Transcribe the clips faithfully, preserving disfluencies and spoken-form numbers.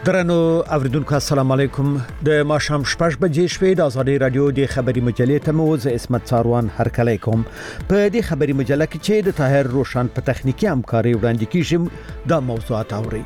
درنو اوریدونکو السلام علیکم د ماښام شپږ بجې شوې د ازادي رادیو د خبري مجلې ته مو زه اسمت څاروان هرکلی کوم. په دې خبري مجله کې چې د طاهر روشن په تخنیکی همکاري وړاندې کیږي دا موضوعات اوري.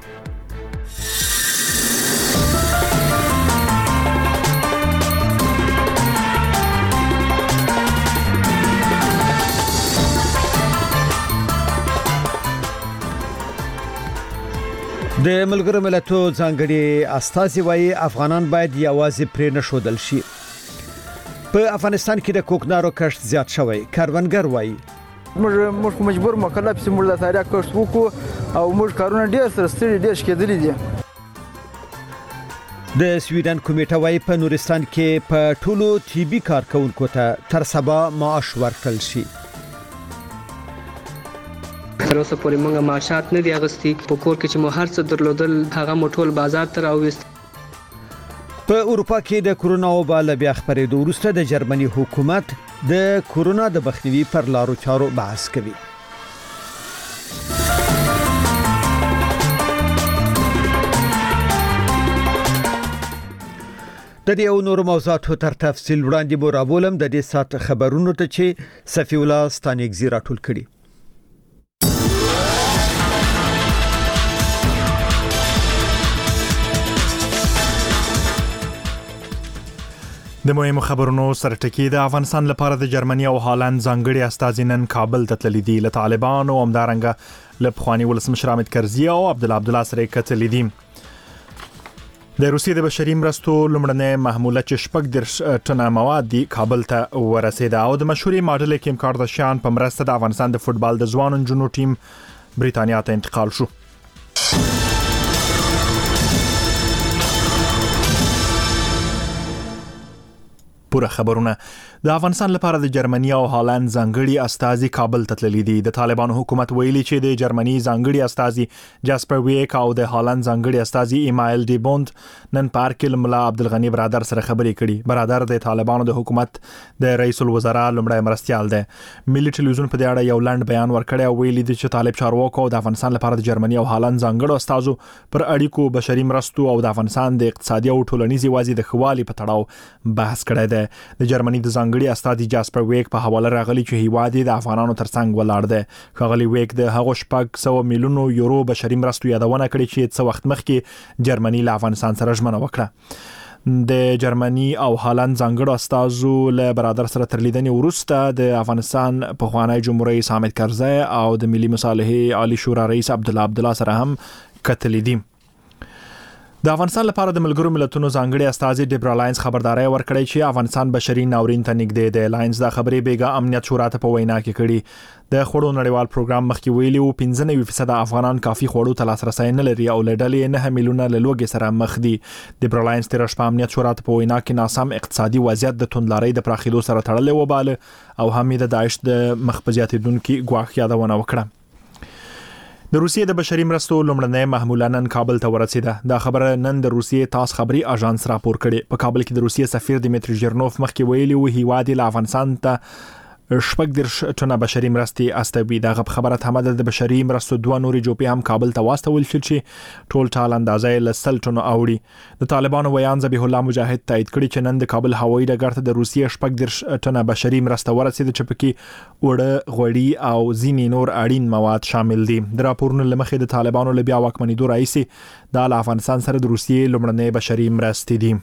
د ملګرو ملتونو ځانګړي استازي وايي افغانان باید یوازې پرې نه ښودل شي. په افغانستان کې د کوکنارو کښت زیات شوی. کاروانګر وايي موږ موږ مجبور مکلف سي موږ د تاریخ کښت وکړو او موږ کارونه ډېر سره ستړي ډېر شکېدلي دي. د سویډن کمیټه وايي په نورستان کې په ټولو طبي کارکونکو ته تر سبا معاش ورکړل شي. تر اوسه پورې موږ معاشات نه دی اغستي. په کور کې چې مو هر څه درلودل هغه مو ټول بازار ته راوست. په اروپا کې د کرونا وبا له بیا خپرېدو وروسته د جرمني حکومت د کرونا د مخنیوي پر لارو چارو بحث کوي. د دې او نور موضوعاتو تر تفصیل وړاندې مو راولم د دې سات خبرونو ته چې صفی الله ستانګزی راټول کړي. د مهمو خبرونو سره ټکی د افغانستان لپاره د جرمني او هالند ځانګړي استازي نن کابل ته تللي دي. له طالبانو او همدارنګه له پخواني ولسمشر حامد کرزي او عبد الله عبدالله سره کتلي دي. د روسیې د بشري مرستو لومړنۍ محموله چې شپږ دېرش ټنه مواد دي کابل ته ورسېده او د مشهوري ماډل کیم کارداشیان په مرسته د افغانستان د فوتبال د ځوانو نجونو ټیم بریتانیا ته انتقال شو. پوره خبرونه. د افغانستان لپاره د جرمني او هالند ځانګړي استازي کابل ته تللي دي. د طالبانو حکومت ویلي چې د جرمني ځانګړي استازي جاسپر ویک او د هالند ځانګړي استازي ایمایل ډی بوند نن پارک کې ملا عبدالغنی برادر سره خبرې کړي. برادر د طالبانو د حکومت د رئیس الوزرا لومړی مرستیال دی. ملي ټلویزیون په دې اړه یو لنډ بیان ورکړی او ویلي دي چې طالب چارواکو د افغانستان لپاره د جرمني او هالند ځانګړو استازو پر اړیکو بشري مرستو او د افغانستان د اقتصادي او ټولنیزي وضعیت د ښه په تړاو بحث کړی دی. د جرمني د ځانګړي استازي جاسپر ویک په حواله راغلي چې هیواد د افغانانو ترڅنګ ولاړ دی. ښاغلي ویک د هغو شپږ سوه میلیونو یورو بشري مرستو یادونه کړې چې څه وخت مخکې جرمني له افغانستان سره ژمنه وکړه. د جرمني او هالند ځانګړو استازو له برادر سره تر لیدنې وروسته د افغانستان پخوانی جمهور رئیس حامد کرزي او د ملي مصالحې عالی شورا رئیس عبد الله عبدالله سره هم کتلي دي. د افغانستان لپاره د ملګرو ملتونو ځانګړي استازي ډیبرا لاینز خبرداري ورکړې چې افغانستان بشري ناورین ته نږدې دی. لاینز دا خبرې بیګا امنیت شورا ته په وینا کې کړي. د خوړو نړیوال پروګرام مخکې ویلي و پنځه نوي فیصد افغانان کافي خوړو ته لاسرسی نه لري او له ډلې نه میلیونه له لوږې سره مخ دي. ډیبرا لاینز تیر شپه امنیت شورا ته په وینا کې ناسم اقتصادي وضعیت د توندلارۍ د پراخېدو سره تړلی وباله او هم د داعش د مخ په زیاتېدونکي ګواښ یادونه وکړه. د روسیې د بشري مرستو لومړنۍ محموله نن کابل ته ورسېده. دا خبره نن د روسیې تاس خبري اژانس راپور کړي. په کابل کې د روسیې سفیر دیمیتری ژرنوف مخکې ویلي و هیواد له افغانستان ته شپږ دېرش ټنه بشري مرستې استوي. دغه خبره هم د بشري مرستو دوه نورې جوپې هم کابل ته واستول شول چې ټول ټال اندازې له سل ټنو اوړي. د طالبانو ویان ذبیح الله مجاهد تایید کړي چې نن د کابل هوایي ډګر ته د روسیې شپږ دېرش ټنه بشري مرسته ورسېده چې پکې وړه غوړي او ځینې نور اړین مواد شامل دي. د راپورونو له مخې د طالبانو له بیا واکمنېدو راهیسې د افغانستان سره د روسیې لومړنۍ بشري مرستې دي.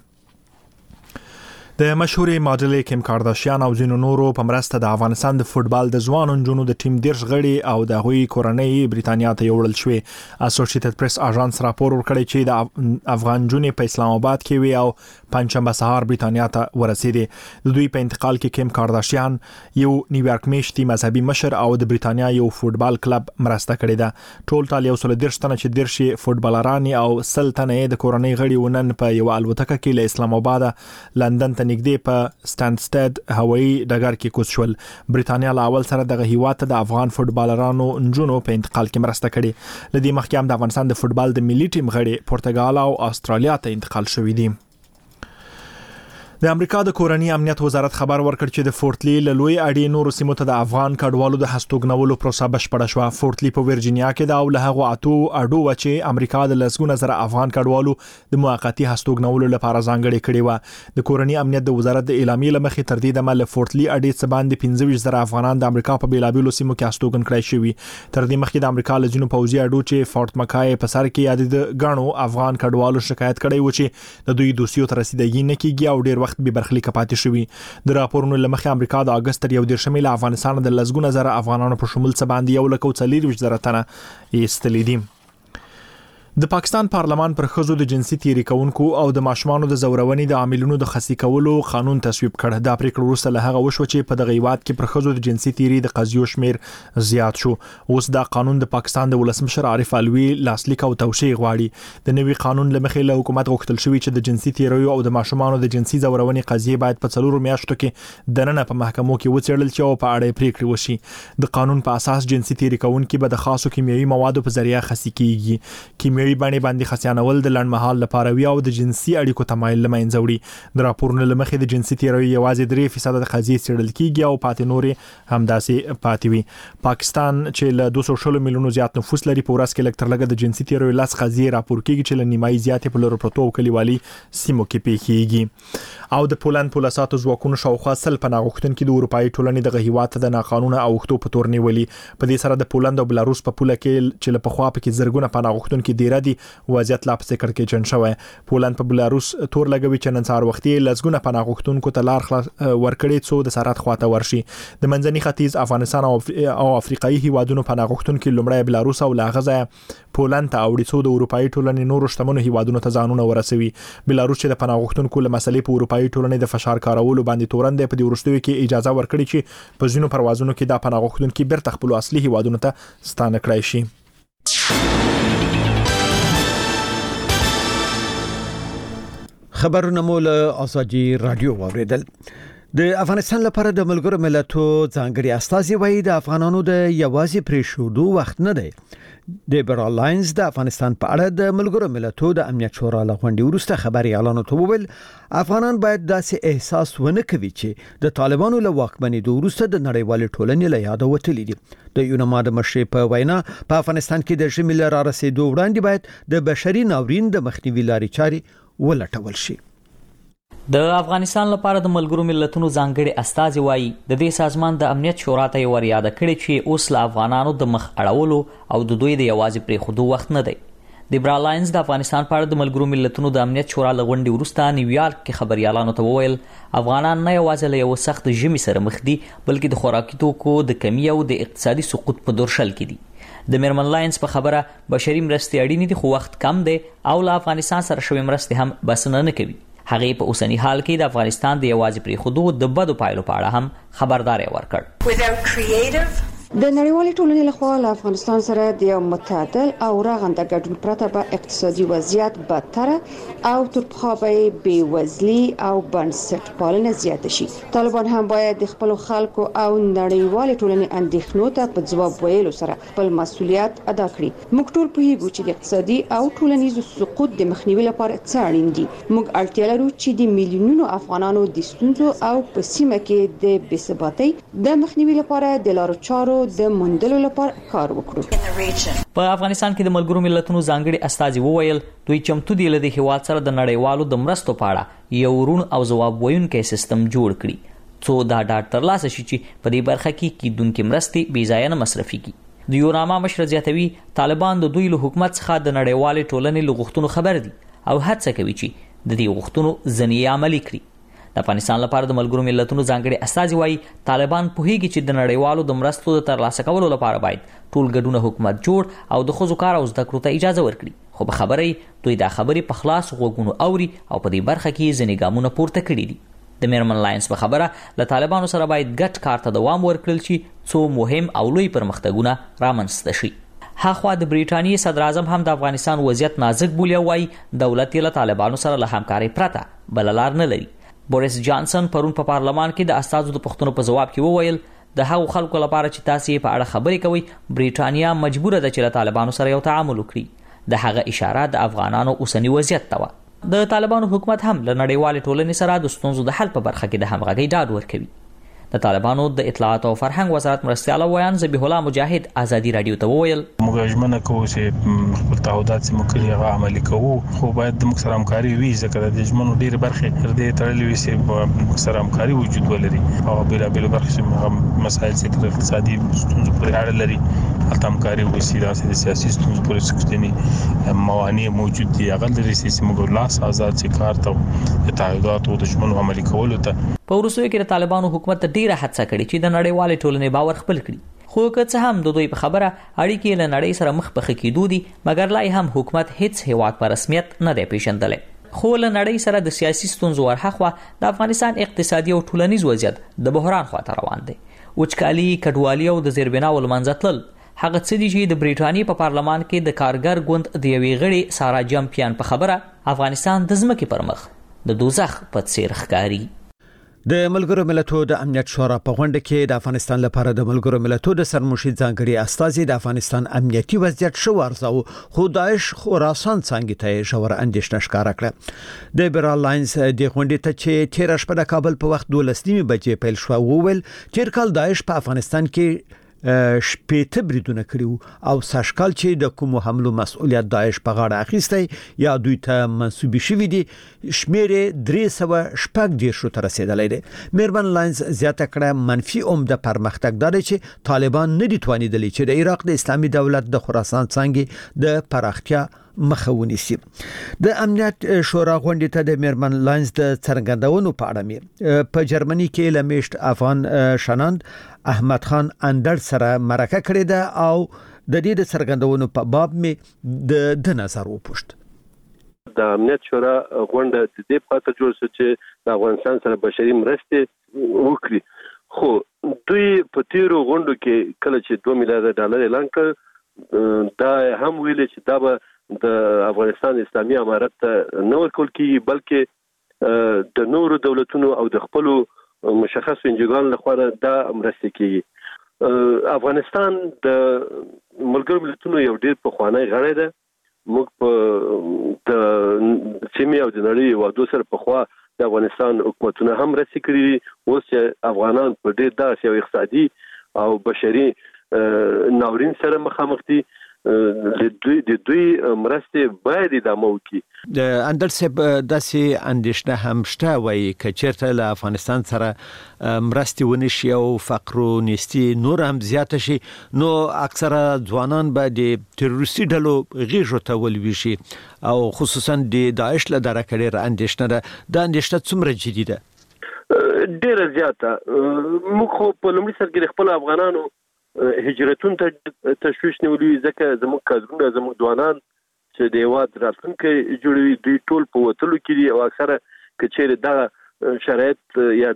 د مشهوري ماډل کیم کارداشیان او ځینو نورو په مرسته د افغانستان د فوتبال د ځوانو نجونو د ټیم دېرش غړي او د هغوی کورنۍ بریتانیا ته یوړل شوې. اسوسییټډ پریس اژانس راپور ورکړی چې د افغان نجونې په اسلام آباد کې وي او پنځشنبه سهار بریتانیا ته ورسېدې. د دوی په انتقال کې کیم کارداشیان یو نیویارک میشتي مذهبي مشر او د بریتانیا یو فوتبال کلب مرسته کړې ده. ټول ټال یو سل دېرش تنه چې دېرش فوتبالران او سل تنه د کورنۍ غړي ونن په یو الوتکه کې له اسلام آباد لندن نږدې په سټانستد هوایي ډګر کې کوز شول. بریتانیا له اول سره دغه هیواد ته د افغان فوتبالرانو نجونو په انتقال کې مرسته کړې. لدې مخکې هم د افغانستان د فوتبال د ملي ټیم غړي پرتګال او استرالیا ته انتقال شوي دي. د امریکا د کورنی امنیت وزارت خبر ورکړ چې د فورټ لی له لوی اډې نورو سیمو ته د افغان کډوالو د هستوګنولو پروسه بشپړه شوه. فورټ لی په ورجینیا کې دا او له هغه اتو اډو و چې امریکا د لسګونه زره افغان کډوالو د موقتی هستوګنولو لپاره ځانګړې کړې و. د کورنی امنیت د وزارت د اعلامیې لمخې تر دې د مل فورټ لی اډې څخه باندې پنځه ویشت زره افغانان د امریکا په بیلابیلو سیمو کې هستوګن کړای شوي. تر دې مخکې د امریکا له جنوب پوځي اډو چې فورټ مکای په سر کې یاد د غاڼو افغان کډوالو شکایت کړی و چې د دوی دوسیو تر رسیدګي نه کیږي او ډیر وخت به برخلیک پاتې شوی. د راپورونو لمخې امریکا د اگست یو دیر شمیل افغانستان د لسګونه زره افغانانو په شمول څه باندې یو لکه څلور ویشت زره تنه ایستلې دي. د پاکستان پارلمان پر خزو د جنسي تیری کونکو او د ماشومانو د زورونې د عاملونو د خصي کولو قانون تصویب کړ. دا پریکړه وروسته له هغه وشو چې په دغه هیواد کې پر خزو د جنسي تیری د قضیو شمیر زیات شو. اوس دا قانون د پاکستان د ولسمشر عارف علوي لاسلیک او توشیح غواړي. د نوي قانون لمخې له حکومت غوښتل شوی چې د جنسي تیری او د ماشومانو د جنسي زورونې قضیې باید په څلورو میاشتو کې دننه په محکمو کې وڅېړل شي او په اړه پریکړه وشي. د قانون په اساس جنسي تیری کونکي به د خاصو کیمیاوي موادو په ذریعہ خصي کیږي. کیمیاوي باندې باندې یانول د لړمحال لپاره وی او د جنسي اړیکو تمایل لمنځه وړي. د راپورونو لمخې د جنسي تیری یوازې درې فیصد د قضیې څېړل کیږي او پاتې نورې همداسې پاتې وي. پاکستان چې له دوه سوه میلیونو زیات نفوس لري په ورځ کې لږ تر لږه د جنسي تیری لاس قضیې راپور کیږي چې له نیمایي زیاتې په لور پروتو کلیوالي سیمو کې پیښیږي. او د پولند پولیساتو ځواکونو شاوخوا سل پناه غوښتونکي د اروپאי ټولنې د هیواد د ناقانونه اوښتو په تور نیولي. په دې سره د پولند او بلاروس په پوله کې چې له پخوا پکې زرګونه پناه غوښتونکي ډیر دي وضعیت لا په سکر کې چن شوی. پولند په بلاروس تور لګوي چې نن سهار وختي لسګونه پناه غوښتونکو ته لار ورکړي څو د سرحد خواته ورشي. د منځني ختیځ افغانستان او افریقایي هیوادونو پناه غوښتونکي لومړی بلاروس او لاغزه پولند ته اوړي څو د اروپאי ټولنې نورو شتمنو هیوادونو ته ځانونه ورسوي. بلاروس چې د پناه غوښتونکو له مسلې په اروپאי ټولنې د فشار کارولو باندې تورند په دې ورستوي کې اجازه ورکړي چې په ځینو پروازونو کې د پناه غوښتونکو بیرته خپل اصلي هیوادونو ته ستانه کړای شي. خبرونه مول ازادي رادیو اوریدل. د افغانستان لپاره د ملګرو ملتونو ځانګړي استازي وایي د افغانانو د یوازې پریښودو وخت نه دی. د لیبرال لاینز د افغانستان په اړه د ملګرو ملتونو د امنیت شورا لغونډې وروسته خبري اعلان وکړ. افغانان باید داسې احساس ونه کوي چې د طالبانو له واکمنۍ وروسته د نړیوال ټولنې له یاد وتلي دي. د یونما د مشر په وینا په افغانستان کې د ژمي لپاره رسیدو وړاندې باید د بشري ناورین د مخنیوي لارې چارې ولټول شي. د افغانستان لپاره د ملګرو ملتونو ځانګړي استازي وایي د دې سازمان د امنیت شورا ته ور یاد کړی چې اوس له افغانانو د مخ اړولو او د دوی د یوازې پریښودو وخت نه دی. د لیبرال لاینز د افغانستان په اړه د ملګرو ملتونو د امنیت شورا لغونډې وروسته نیویارک کې خبريالانو ته وویل افغانان نه یوازې له یو سخت ژمي سره مخ دي بلکې د خوراکي توکو د کمی او د اقتصادي سقوط په دورشل کې دي. د میرمن لاینز په خبره بشري مرستې اړینې دي خو وخت کم دی او له افغانستان سره شوی مرستې هم بسنه نه کوي. هغه په اوسنی حال کې د افغانستان د یوازې پریښودو د بدو پایلو په اړه هم خبرداري ورکړ. د نړیوالې ټولنې لخوا له افغانستان سره د یو متعادل او رغنده ګډون پرته به اقتصادي وضعیت بدتر او تر پخوا به بېوزلي او بنسټ پالنه زیاته شي. طالبان هم باید د خپل خلکو او نړیوالې ټولنې اندېښنو ته په ځواب ویلو سره خپل مسؤلیت ادا کړي. موږ ټول پوهیږو چې د اقتصادي او ټولنیز سقوط د مخنیوي لپاره څه اړین دي. موږ اړتیا لرو چې د میلیونونو افغانانو د ستونزو او په سیمه کې د بې ثباتۍ د مخنیوي لپاره د لارو چارو د مندلو لپاره کار وکړو. په افغانستان کې د ملګرو ملتونو ځانګړي استازي وویل دوی چمتو دي له هیواد سره د نړیوالو د مرستو په اړه یو رون او ځواب ویونکي سیستم جوړ کړي څو دا ډاډ ترلاسه شي چې په دې برخه کې کیدونکو مرستې بې ځای نه مصرفي کی. د یوناما مشر زیاتوي طالبان د دوی له حکومت څخه د نړیوال ټولنې له غوښتنو خبر دي او هڅه کوي چې د دې غوښتنو ځنې عملي کړي. د افغانستان لپاره د ملګرو ملتونو ځانګړي استازي وایي طالبان پوهیږي چې د نړیوالو د مرستو د ترلاسه کولو لپاره باید ټول ګډونه حکومت جوړ او د ښځو کار او زده کړو ته اجازه ورکړي. خو په خبرې دوی دا خبرې په خلاص غوږونو اوري او په دې برخه کې ځینې ګامونه پورته کړي دي. د میرمن لاینز په خبره له طالبانو سره باید ګډ کار ته دوام ورکړل شي څو مهم او لوی پرمختګونه رامنځته شي. هاخوا د بریټانیې صدر اعظم هم د افغانستان وضعیت نازک بولي او وايي دولت یې له طالبانو سره له همکارۍ پرته بل لار نه لري. بوریس جانسن پرون په پارلمان کې د استازو د پښتنو په جواب کې وویل د هغو خلکو لپاره چې تاسو په اړه خبرې کوي بریټانیا مجبوره ده چې له طالبانو سره یو تعامل وکړي. د هغه اشاره د افغانانو اوسنی وضعیت ته و. د طالبانو حکومت هم له نړیوال ټولنې سره د ستونزو د حل په برخه کې د همغږۍ ډاډ ورکوي. د طالبانو د اطلاعات او فرهنګ وزارت مرستیال ویان ذبیح الله مجاهد ازادي رادیو ته وویل موږ ژمنه کوو چې خپل تعهدات چې موږ کړي هغه عملي کوو، خو باید د موږ سره همکاري وي ځکه د ژمنو ډېرې برخې تر دې تړلې وي چې موږ سره همکاري وجود ولري. هغه بېلابېلو برخې چې مسایل چې تر اقتصادي ستونزو پورې اړه لري هلته همکاري وشي. داسې د سیاسي ستونزو پورې سکتني موانع موجود دي هغه لري چې موږ لاس آزاد چې کار ته د تعهداتو د ژمنو عملي کولو ته. په وروستیو کې د طالبانو حکومت ډیره هڅه کړې چې د نړیوالې ټولنې باور خپل کړي، خو که څه هم د دوی په خبره اړیکې له نړۍ سره مخ په ښه کېدو دي، مګر لا هم حکومت هیڅ هیواد په رسمیت نه دی پیژندلی. خو له نړۍ سره د سیاسي ستونزو ورهاخوا د افغانستان اقتصادي او ټولنیز وضعیت د بحران خواته روان دی. وچکالي، کډوالي او د زیربناو له منځه تلل هغه څه دي چې د بریټانیې په پارلمان کې د کارګر ګوند د یوې غړي سارا جمپیان په خبره افغانستان د ځمکې پر مخ د دوزخ په څیر ښکاري. د ملګرو ملتونو د امنیت شورا په غونډه کې د افغانستان لپاره د ملګرو ملتونو د سرمشید ځانګړي استازي د افغانستان امنیتي وضعیت شو ارزاو، خو داعش خراسان څنګه ته ژور اندېښنه ښکاره کړه. د بیرال لاینز د غونډې ته چې تیر شپه د کابل په وخت دولس نیمې بجې پیل شو وویل تیر کال داعش په افغانستان کې شپېته بریدونه کړي او ساشکال چې د کومو حملو مسؤلیت داعش په غاړه اخیستی یا دوی ته منسوبي شوی دي شمیر درې سوه شپږ دیرشو ته رسیدلی دی. میرمن لاینز زیاته کړه منفي عمده پرمختګ دا دی چې طالبان نه دي توانیدلی چې د عراق د اسلامي دولت د خراسان څنګه د پراختیا مخه ونیسي. د امنیت شورا غونډې ته د میرمن لاینز د څرګندونو په اړه مې په جرمني کې لمیشت افغان شناند احمد خان اندر سره مرکه کړې ده او د دې د څرګندونو په باب مې د د نظر وپوښت. د امنیت شورا غونډه د دې پاتې جوړ شو چې د افغانستان سره بشري مرستې وکړي، خو دوی په تیرو غونډو کې کله چې دوه میلیارډ ډالر اعلان کړ دا هم ویل چې دا به د افغانستان اسلامي امارت ته نه ورکول کیږي بلکې د نورو دولتونو او د خپلو مشخص انجګان لخوا دا مرستې کیږي. افغانستان د ملګرو ملتونو یو ډیر پخوانی غړی ده. موږ په د سیمې او د نړۍ وادو سره په خوا د افغانستان حکومتونه هم مرستې کړي دي. اوس چې افغانان په ډیر داسې یو اقتصادي او بشري ناورین سره مخامخ دي د دوی د دوی مرستې باید ادامه وکړي. د اندر صاحب داسې اندېښنه هم شته وایي که چېرته له افغانستان سره مرستې ونشي او فقر او نیستي نور هم زیاته شي نو اکثره ځوانان به د تروریستي ډلو غېږو ته ولویږي او خصوصا د داعش له درکه ډېره اندېښنه ده. دا اندېښنه څومره جدي ده؟ ډېره زیاته. موږ خو په لومړي سر کې خپل افغانانو هجرتون ته تشویش نیولي ځکه زموږ کادرونه زموږ ځوانان چې د هېواد راتلونکی جوړوي دوی ټول په وتلو کې دي او اکثره که چېرې دغه شرایط یا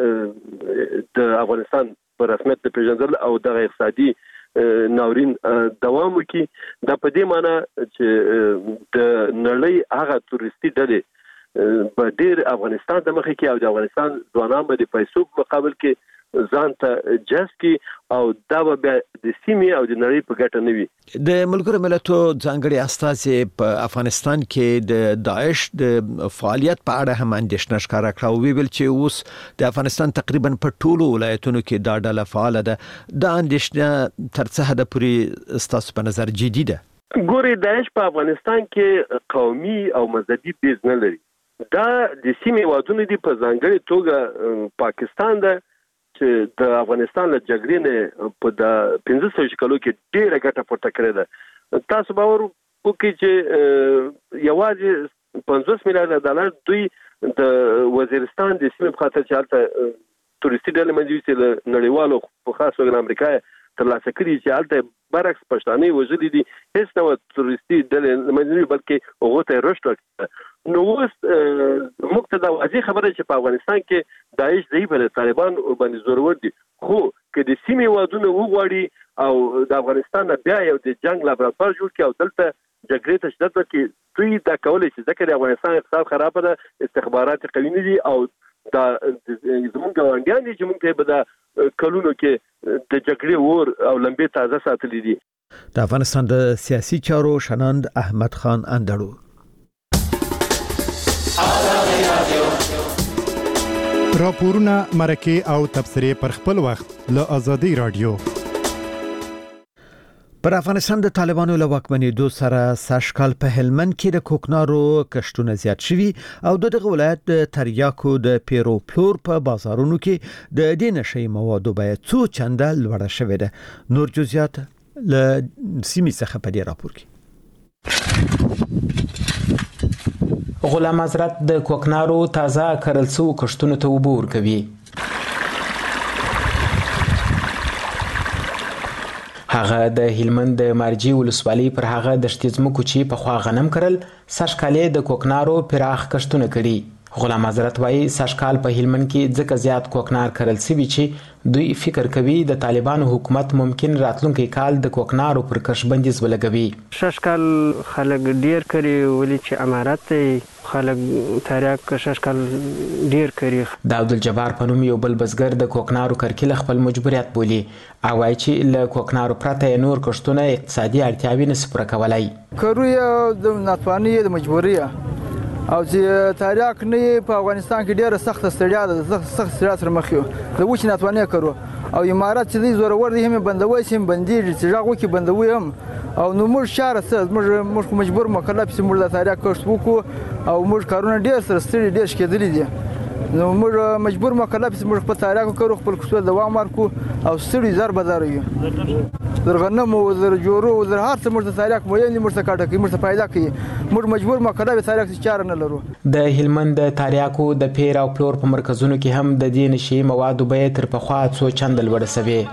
دغه د افغانستان په رسمیت د پیژندل او دغه اقتصادي ناورین دوام وکړي دا په دې معنی چې د نړۍ هغه تورستي ډلې په ډېر افغانستان د مخې کې او د افغانستان ځوانان به د پیسو په مقابل کې ځان ته جذب کی او دا به د سیمې او د نړۍ په ګټه نه وي. د ملګرو ملتونو ځانګړي استازي په افغانستان کې د داعش د فعالیت په اړه هم اندېښنه ښکاره کړه او ویل چې اوس د افغانستان تقریبا په ټولو ولایتونو کې دا ډله فعاله ده. دا اندېښنه تر څه حده پورې ستاسو په نظر جدي ده؟ ګوري داعش په افغانستان کې قومي او مذهبي بیز نه لري. دا د سیمې وادونه دي په ځانګړي توګه پاکستان ده چې د افغانستان له جګړې نه په د پنځه سوه کالو کې ډېره ګټه پورته کړې ده. تاسو باور وکړئ چې یوازې پنځوس میلیارډ ډالر دوی د وزیرستان د سیمې په خاطر چې هلته تورستي ډلې منځ وي له نړیوالو په خاص توګه امریکا ترلاسه کړي چې هلته برعکس پښتانه وژلي دي هیڅ نه تورستي ډلې منځ نه بلکې هغو ته رشد ورکړه. نو اوس موږ ته دا واضح خبره چې په افغانستان کې داعش ضعیف دی، طالبان باندې زورور دي، خو که د سیمې وادونه وغواړي او د افغانستان بیا یو د جنگ لابراتوار جوړ کړي او دلته جګړې ته شدت ورکړي دوی دا کولی شي ځکه د افغانستان اقتصاد خراب ده، استخبارات قوي نه دي او دا زموږ ګاونډیان دي چې موږ ته به د کلونو کې د جګړې اور او لمبې تازه ساتلي دي. د افغانستان د سیاسي چارو شناند احمد خان اندړو. راپورونه مرکه او تبصرې پر خپل وخت له آزادي رادیو. پر افغانستان د طالبانو له واکمنېدو سره سږکال په هلمند کې د کوکنارو کښتونه زیات شوي او د دغه ولایت د تریاکو د پیرو پلور په بازارونو کې د دې نشي موادو بیه څو چنده لوړه شوې ده. نور جزئیات له سیمې څخه په دې راپور کې. غلام حضرت د کوکنارو تازه کرل شو کښتونو ته اوبه ورکوي. هغه د هلمند د مارجې ولسوالۍ پر هغه د دښتې ځمکو چې پخوا غنم کرل سږکال یې د کوکنارو پراخ کښتونه کړي. غلام حضرت وایي سږکال په هلمند کې ځکه زیات کوکنار کرل شوي چې دوی فکر کوي د طالبانو حکومت ممکن راتلونکي کال د کوکنارو پر کښت بندیز ولګوي. سږکال خلک ډیر کړي ولې چې امارت ته خلک تریاک سږکال ډیر کړي. د عبدالجبار په نوم یو بل بزګر د کوکنارو کرکیله خپل مجبوریت بولي او وایي چې له کوکنارو پرته نور کښتونه اقتصادي اړتیاوې نشي پوره کولی. کرو یې د ناتواني د مجبوري او چې تریاک نه په افغانستان کې ډیره سخت ستړیا ده، سخت ستړیا سره مخ یو د وچ ناتواني کرو او امارات چې دی زورور دی هم بندوي سیم بندي چې ژغو کې بندوي هم او نو موږ شهر سره موږ موږ مجبور مکلف چې موږ د تریاک کښت وکړو او موږ کارونه ډیر سره ستړي ډیر شکېدلي دي. نو موږ مجبور مکلف چې موږ په تریاک کړو خپل کښت دوام ورکو او ستړي زر بدار یو در غنم او در جوړو او در هر څه موږ د تریاک مو یې موږ څه کاټه کوي موږ څه پیدا کوي موږ مجبور مکلف تریاک چاره نه لرو. د هلمند د تریاکو د پیر او پلور په مرکزونو کې هم د دې نشي موادو بیه تر پخوا څو چنده لوړه شوې.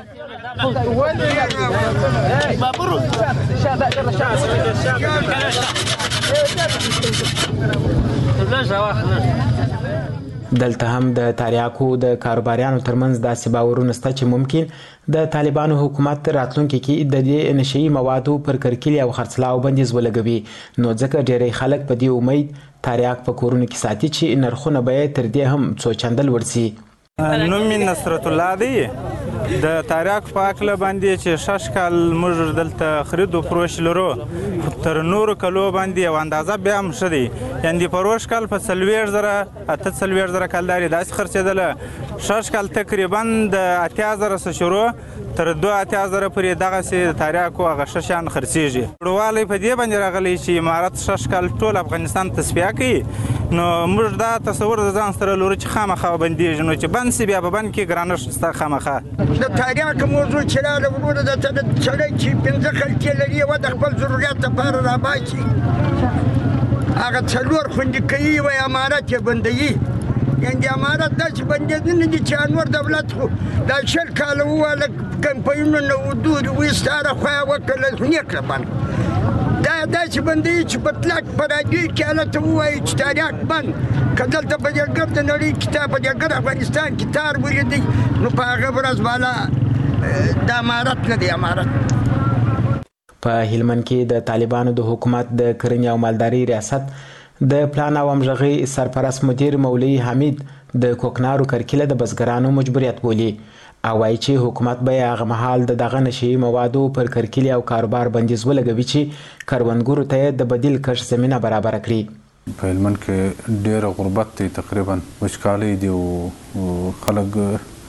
دلته هم د تریاکو د کاروباریانو ترمنځ داسې باورونه شته چې ممکن د طالبانو حکومت راتلونکي کې د دې نشي موادو پر کرکیلې او خرڅلاو بندیز ولګوي. نو ځکه ډېری خلک په دې امید تریاک په کورونو کې ساتي چې نرخونه به تر دې هم څو چنده لوړ شي. نوم مې نصرت الله دی. د تریاک په اکله باندې چې سږکال موږ دلته خرید او فروش لرو تر نورو کلو باندې یو اندازه بیا هم ښه دی. یعنې د فروش کال په څلوېښت زره اته څلوېښت زره کلدارې داسې خرڅېدله. سږکال تقریبا د اتیا زره څخه شروع تر دوه اتیا زره پورې دغسې د تریاکو هغه ښه شیان خرڅېږي. لوړوالی په دې باندې راغلی چې امارت سږکال ټول افغانستان تصفیه کوي. نو موږ دا تصور د ځان سره لرو چې خامخا بندېږي. نو چې بند سي بیا به بند کې ګرانښت شته خامخا. د تریاک موضوع چې راغله وروره د سړی چې پنځه خلکې لري یوه د خپل ضرورت لپاره راباسي هغه څلور خوندې کوي یوه امارت یې بندوي. یعنې د امارت داسې بندېدونه دي چې انور دولت خو دا شل کاله وواله کمپاینونه ودوري وایستاره خوا یې وکړله نیک کړه بند. دا داسې بندوي چې په طلاق په راډیو کې هلته ووایي چې تریاک بند که دلته په دې ګرد د نړۍ کتاب په دې ګرد افغانستان کې تار ولیدی نو په هغه ورځ بالا د امارت نه دی امارت. په هلمند کې د طالبانو د حکومت د کرنې او مالدارۍ ریاست د پلان او همغږۍ سرپرست مدیر مولوي حمید د کوکنارو کرکیله د بزګرانو مجبوریت بولي او وایي چې حکومت به هغه مهال د دغه نشي موادو پر کرکیلې او کاروبار بندیز ولګوي چې کروندګرو ته د بدیل کښت زمینه برابره کړي. په هلمند کې ډېر غربت دی، تقریبا وچکالۍ دي او خلک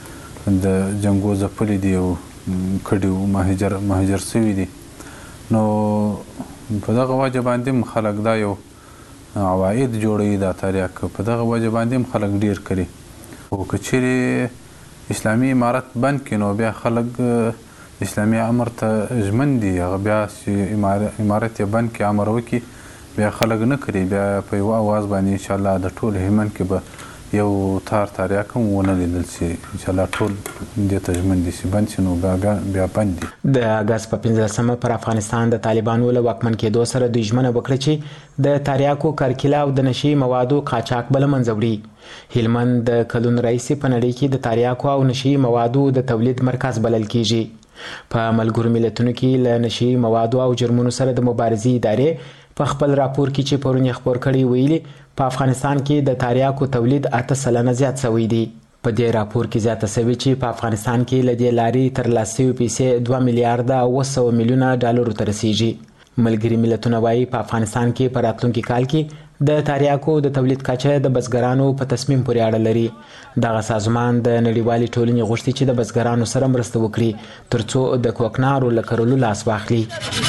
د جنګو ځپلي دي او کډي مهاجر مهاجر سوي دي. نو په دغه وجه باندې هم خلک دا یو عواید جوړوي دا تریاک په دغه وجه باندې هم خلک ډېر کړي. خو که چیرې اسلامي امارت بند کړي نو بیا خلک اسلامي امر ته ژمن دي. هغه بیا چې امارت یې بند کړي امر وکړي بیا خلک نه کړي بیا په یوه اواز باندې انشاءالله د ټول هلمند کې به یو تار تریاک هم ونه لیدل شي. انشاءالله ټول دې ته ژمن دي چې بند شي نو بیا بند دي. د اګست په پنځلسمه پر افغانستان د طالبانو له واکمن کېدو سره دوی ژمنه وکړه چې د تریاکو کرکیله او د نشي موادو قاچاق به له منځه وړي. هلمند د کلونو راهیسې په نړۍ کې د تریاکو او نشي موادو د تولید مرکز بلل کېږي. په ملګرو ملتونو کې له نشي موادو او جرمونو سره د مبارزې ادارې په خپل راپور کې چې پرون یې خپور کړی ویلي په افغانستان کې د تریاکو تولید اته سلنه زیات شوی دی. په دې راپور کې زیاته شوې چې په افغانستان کې له دې لارې ترلاسه شوې پیسې دوه میلیارډه اوه سوه میلیونه ډالرو ته رسیږي. ملګري ملتونه وایي په افغانستان کې په راتلونکي کال کې د تریاکو د تولید کچه د بزګرانو په تصمیم پورې اړه لري. دغه سازمان د نړیوالې ټولنې غوښتي چې د بزګرانو سره مرسته وکړي ترڅو د کوکنارو له کرلو لاس واخلي.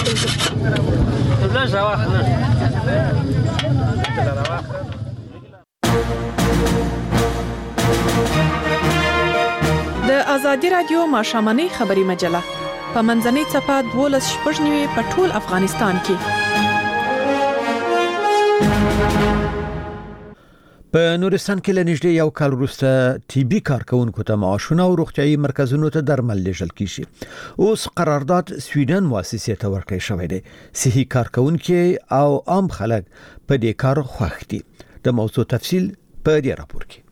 د ازادي رادیو ماښامنۍ خبري مجله په منځنۍ صفحه دولس شپږ نیوي په ټول افغانستان کې. په نورستان کې لنیږدې یو کال وروسته ټي بي کارکونکو ته معاشونه او روغتيایي مرکزونو ته درمل لیږل کیږي. اوس قرارداد سویډن مؤسسې ته ورکړی شوی دی. صحي کارکونکو او عام خلک په دې کار خوښ دي. د موضوع تفصیل په دې راپور کې.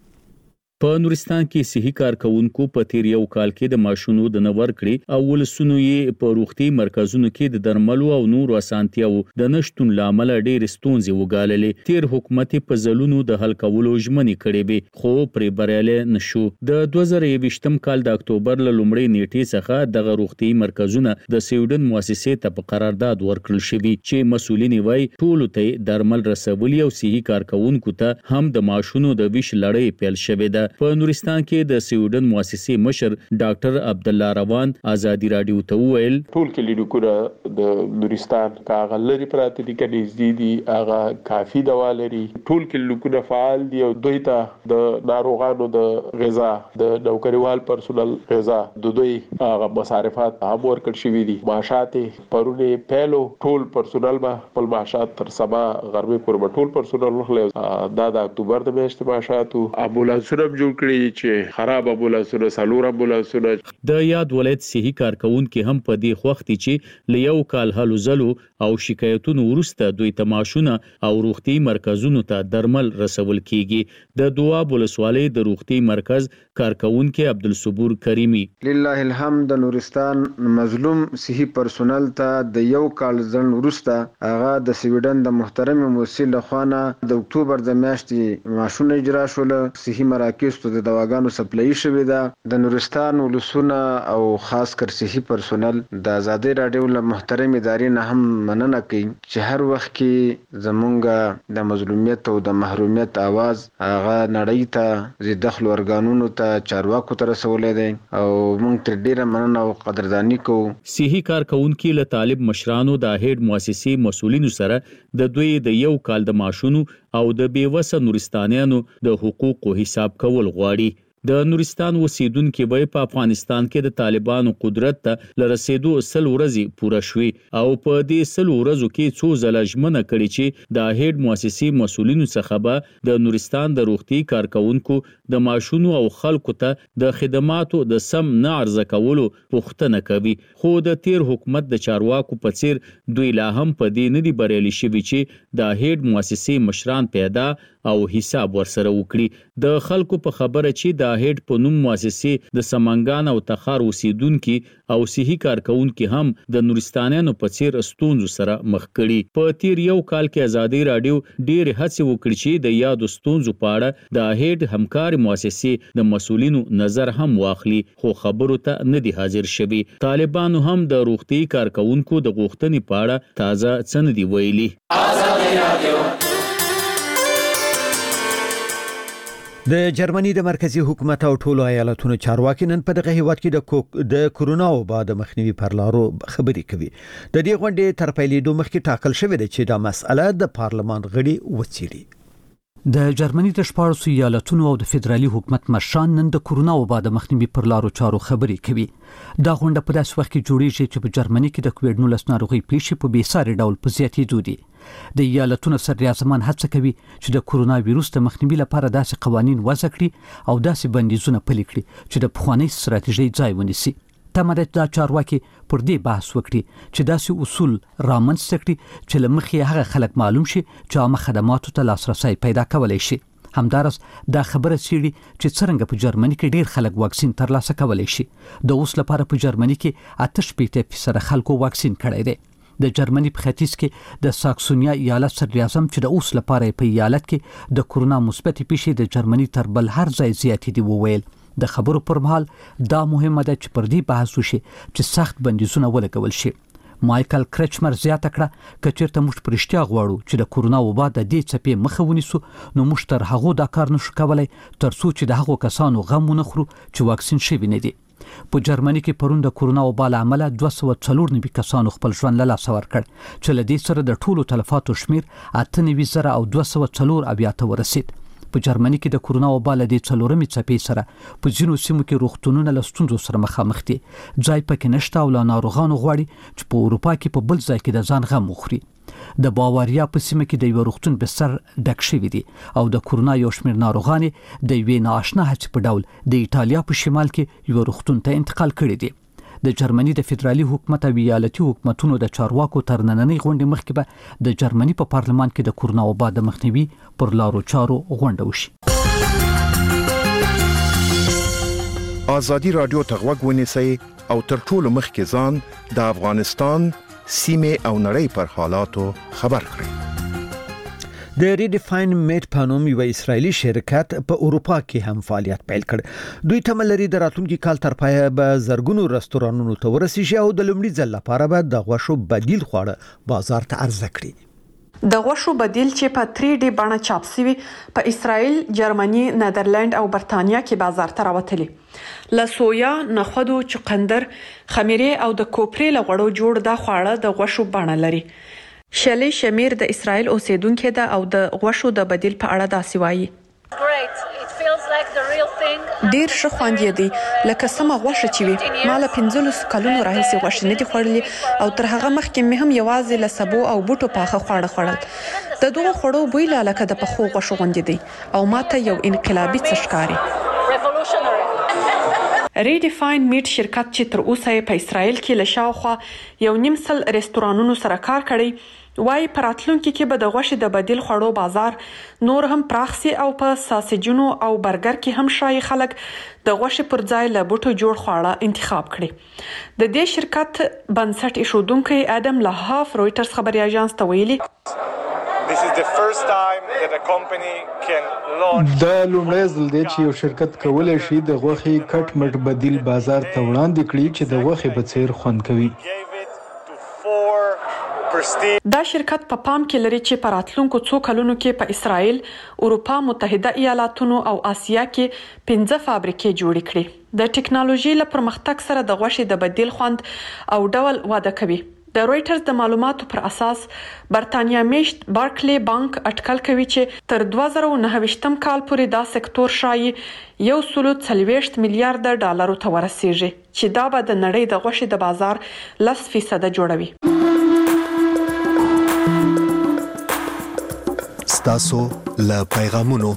په نورستان کې صحي کارکونکو په تیر یو کال کې د ماشونو د نور کړي او ولسونو یې په روغتي مرکزونو کې د درملو او نورو اسانتیاو د نشټون لامل ډېر ستونزې وګاللې. تیر حکومت په ځلونو د حل کولو ژمنې کړې به خو پرې بریالي نشو. د دوه زره یوویشتم کال د اکتوبر له لومړۍ نیټې څخه د روغتي مرکزونه د سویډن مؤسسې ته په قرارداد ورکړل شوی چې مسؤلین وایي ټول ته درمل رسولي او صحي کارکونکو ته هم د ماشونو د ویش لړۍ پیل شوې ده. په نورستان کې د سویډن مؤسسې مشر ډاکټر عبد الله روان ازادي رادیو ته وویل ټول کلینیکونه د نورستان کاغه لري پراته دي کني زیدي هغه کافي دوا لري. ټول کلینیکونه فعال دي او دوی ته د ناروغانو د غذا د نوکریوال پرسونل غذا د دوی هغه مصارفات هم ورکړل شوي دي. معاشات پرونه پیلو ټول پرسونل به خپل معاشات تر سبا غرمه پورې ټول پرسونل وخلې دا د اکتوبر د میاشتې معاشات امبولانسونه جوړ کړی چې خراب امبولانسونه سالور امبولانسونه. د یاد ولایت صحي کارکونکو هم په دې وخت چې لیو کال هلو زلو او شکایتونو ورسته دوی تماشونه او روغتي مرکزونو ته درمل رسول کیږي. د دواب ولسوالۍ د روغتي مرکز کارکونکو عبدالصبور کریمی لله الحمد د نورستان مظلوم صحي پرسونل ته د یو کال ځن ورسته هغه د سویډن د محترم مسؤل لخوانه د اکتوبر د میاشتې ماشونه اجرا شول. صحي مراکز ته د دواګانو سپلای شوې ده. د نورستان ولسونه او خاص کر صحي پرسونل د ازادي رادیو له محترم ادارې نه هم مننه کوي چې هر وخت کې زمونږ د مظلومیت او د محرومیت आवाज هغه نړۍ ته زی دخل ورګانونو ته چارواکو ته رسولې ده او موږ تر ډیره مننه او قدردانی کوو. صحي کارکونکو له طالب مشرانو د هډ مؤسسې مسؤلینو سره د دوی د یو کال د ماشونو او د بیوسه نورستانیانو د حقوقو حساب کول غواړي. د نورستان اوسیدونکو به په افغانستان کې د طالبانو قدرت ته لرسېدو سل ورځې پوره شوي او په دې سل ورځو کې څو ځله ژمنه کړې چې د هډ مؤسسې مسؤلینو څخه به د نورستان د روغتي کارکونکو د ماشونو او خلکو ته د خدماتو د سم نه عرضه کولو پوښتنه کوي. خو د تیر حکومت د چارواکو په څیر دوی لا هم په دې نه دي بریالي شوي چې د هډ مؤسسې مشران پیدا او حساب ورسره وکړي. د خلکو په خبره چې د هډ په نوم مؤسسې د سمنګان او تخار اوسیدونکو او صحي کارکونکو هم د نورستانیانو په څیر ستونزو سره مخ کړي. په تیر یو کال کې ازادي رادیو ډېر هڅې وکړي چې د یادو ستونزو په اړه د هډ همکار مؤسسې د مسؤلینو نظر هم واخلي خو خبرو ته نه دي حاضر شوي. طالبانو هم د روغتي کارکونکو د غوښتنې په اړه تازه څه نه دي ویلي. ازادي رادیو د جرمني د مرکزی حکومت او ټولو ایالتونو چارواکي نن په دغه هیواد کې د د کورونا وبا د مخنیوي پر لارو خبري کوي. د دې غونډې تر پیلېدو مخکې ټاکل شوې ده چې دا مسأله د پارلمان غړي وڅېړي. د جرمني د شپاړسو ایالتونو او د فدرالي حکومت مشران نن د کورونا وبا د مخنیوي پر لارو چارو خبري کوي. دا غونډه په داسې وخت کې جوړیږي چې په جرمني کې د کووډ نولس ناروغي پیښې په بیساري ډول په زیاتېدو دي. د ایالتونو صدراعظمان هڅه کوي چې د کورونا وایروس د مخنیوي لپاره داسې قوانين وضع کړي او داسې بندیزونه پلي کړي چې د پخوانۍ ستراتیژۍ ځای ونیسي. تمه ده دا چارواکي پر دې بحث وکړي چې داسې اصول رامنځته کړي چې له مخې هغه خلک معلوم شي چې عامه خدماتو ته لاسرسي پیدا کولای شي. همدارس دا خبره سیړي چې څنګه په جرمني کې ډیر خلک واکسین ترلاسه کولای شي. د اوس لپاره په جرمني کې اته شپږ فیصد خلکو واکسین کړی دی. د جرمني په ختیځ کې د ساکسونیا ایالت صدراعظم چې د اوس لپاره په ایالت کې د کورونا مثبت پیښې د جرمني تر بل هر ځای زیاتې دي وویل. د خبرو پر مهال دا مهمه ده چې پر دې بحث وشي چې سخت بندیزونه ولګول شي. مایکل کرچمر زیاته کړه کچیرته موږ پرشتیا غواړو چې د کورونا وبا د دې څپې مخه ونیسو نو موږ تر هغه دا کار نشو کولای تر څو چې د هغو کسانو غم ونه خورو چې واکسین شوي نه دي. په جرمني کې پرون د کورونا وبا له امله دوه سوه څلور نوي کسانو خپل ژوند له لاسه ورکړ چې له دې سره د ټولو تلفاتو شمیر اته نوي زره او دوه سوه څلور اویا ته ورسید. په جرمني کې د کورونا وبا له دې څلورمې څپې سره په ځینو سیمو کې روغتونونه له ستونزو سره مخامخ دي. ځای پکې نشته او له ناروغانو غواړي چې په اروپا کې په بل ځای کې د ځان غم وخوري. د باواریا په سیمه کې د یو روغتون بستر ډک شوی دی او د کورونا یو شمېر ناروغانې د یوې ناآشنا هڅې په ډول د ایټالیا په شمال کې یو روغتون ته انتقال کړي دي. د جرمني د فدرالي حکومت او ایالتي حکومتونو د چارواکو تر نننۍ غونډې مخکې به د جرمني په پارلمان کې د کورونا وبا د مخنیوي پر لارو چارو غونډه وشي. ازادي رادیو ته غوږ ونیسئ او تر ټولو مخکې ځان د افغانستان سیمه او نړۍ پر حالاتو خبر کړئ. د ریډیفاین میټ په نوم یو اسرایلی شرکت په اروپا کې هم فعالیت پیل کړ. دوی تمه لري د راتلونکي کال تر پایه به زرګونو رستورانونو ته ورسیږي او د لومړي ځل لپاره به د غوښو بدیل خواړه بازار ته عرضه کړي. د غوښو بدیل چې په تری ډي بڼه چاپ شوی په اسرائیل، جرمني، نیدرلند او برتانیا کې بازار ته راوتلي. له سویا، نخودو، چقندر، خمیرې او د کوپرې له غوړو جوړ دا خواړه د غوښو بڼه لري. شلی شمیر د اسرائیل اوسیدونکو ده او د غوښو د بدیل په اړه داسې وایي. ډیر ښه خوند دی لکه سمه غوښه چې وي. ما له پنځلس کلونو راهیسې غوښه نه دي خوړلې او تر هغه مخکې مې هم یوازې له سبو او بوټو پاخه خواړه خوړل. د دغه خوړو بوی لا لکه د پخو غوښو غوندې دی او ماته یو انقلابي څه ښکاري. ریډیفاین میټ شرکت چې تر اوسه په اسرائیل کې له شاوخوا یو نیم سل رستورانونو سره کار کړی وای په راتلونکي کې به د غوښې د بدیل خوړو بازار نور هم پراخ سي او په ساسجونو او برګر کې هم شای خلک د غوښې پر ځای له بوټو جوړ خواړه انتخاب کړي. د دې شرکت بنسټ ایښودونکی ادم لهاف رويټرز خبري اژانس ته ویلي This is the first time that a company can launch. دا لومړی ځل دی چې یو شرکت کولی شي د غوښې کټ مټ بدیل بازار ته وړاندې کړي چې د غوښې په څیر خوند کوي. دا شرکت په پام کې لري چې په راتلونکو څو کلونو کې په اسرائیل، اروپا متحده ایالاتونو او آسیا کې پنځه فابریکې جوړې کړي. د ټکنالوژي له پرمختګ سره د غوښې د بدیل خوند او ډول واده کوي. د رويټرز د معلوماتو پر اساس برتانیا میشت بارکلی بانک اټکل کوي چې تر دوه زره نهه ویشتم کال پورې دا سکتور شایي یو سلو څلوېښت میلیارډ ډالرو ته ورسیږي چې دا به د نړۍ د غوښې د بازار لس فیصد جوړوي. ستاسو له پیغامونو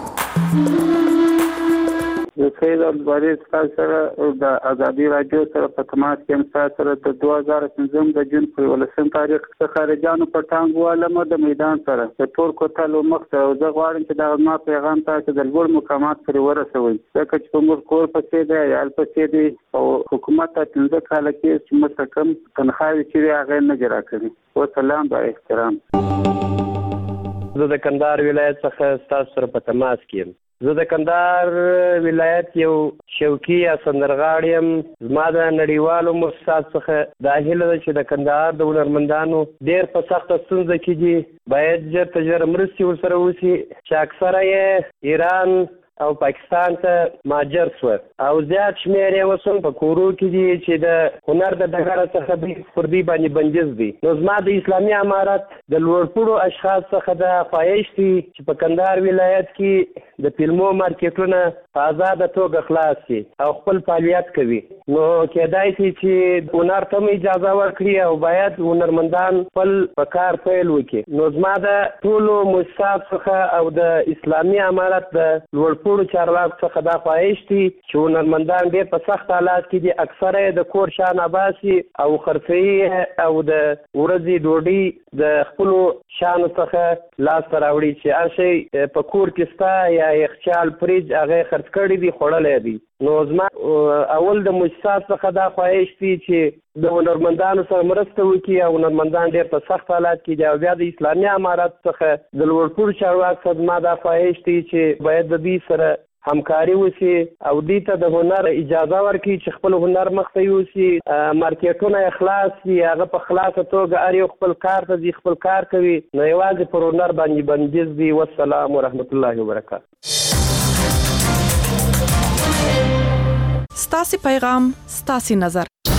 د سید عبدالباري سره د ازادي رادیو سره په تماس کې هم سره د دوه زره پنځم د جون په ولسم تاریخ څخه خارجانو په ټانګ والمه د میدان سره د تور کوتل مخ ته زه غواړم چې دا ما پیغام تاسو د لوړ مقامات پرې ورسوي ځکه چې په موږ کور پسې دی یا پسې دی او حکومت ته څنګه کال کې چې مستقم تنخواهي چې هغه نه جرا کوي. و سلام با احترام. زه د کندهار ولایت څخه تاسو سره په تماس کې یم. زه د کندهار ولایت یو شوقي یا سندرغاړی یم. زما د نړیوالو مؤسسات څخه دا هیله ده چې د کندهار د هنرمندانو ډېر په سخته ستونزه کې دي باید ژر تر ژره مرستې ورسره وشي چې اکثره یې ایران او پاکستان ته مهاجر شول او زیات شمېر یې اوس هم په کورو کې دي چې د هنر د ډګره څخه دوی پر دوی باندې بندیز دي. نو زما د اسلامي امارت د لوړپوړو اشخاص څخه دا خواهش دی چې په کندهار ولایت کې د فلمو مارکیټونه په ازاده توګه خلاص شي او خپل فعالیت کوي. نو کېدای شي چې هنر ته هم اجازه ورکړي او باید هنرمندان خپل په کار پیل وکړي. نو زما د ټولو مؤسسات څخه او د اسلامي امارت د لوړ ټولو چارواکو څخه دا خواهش دي چې هنرمندان ډېر په سخت حالات کې دي اکثره یې د کور شان باسي او خرڅوي او د ورځې ډوډۍ د خپلو شانو څخه لاسته راوړي چې هر شی په کور کې ستا یا یخچال فریج هغه خرڅ کړي دي خوړلی دي. نو زما اول د مؤسسات څخه دا خواهش دي چې د هنرمندانو سره مرسته وکړي او هنرمندان ډېر په سخت حالات کې دي او بیا د اسلامي امارت څخه د لوړپوړو چارواکو څخه زما دا خواهش دی چې باید د دوی سره همکاري وسی او دې ته د هنر اجازه ورکړي چې خپل هنر مخته یوسي، مارکیټونه خلاص وي، هغه په خلاصه توګه هر یو خپل کار ته ځي، خپل کار کوي، نو یوازې پر هنر باندې بندیز دی. والسلام ورحمت الله وبرکاته. ستاسو پیغام ستاسو نظر.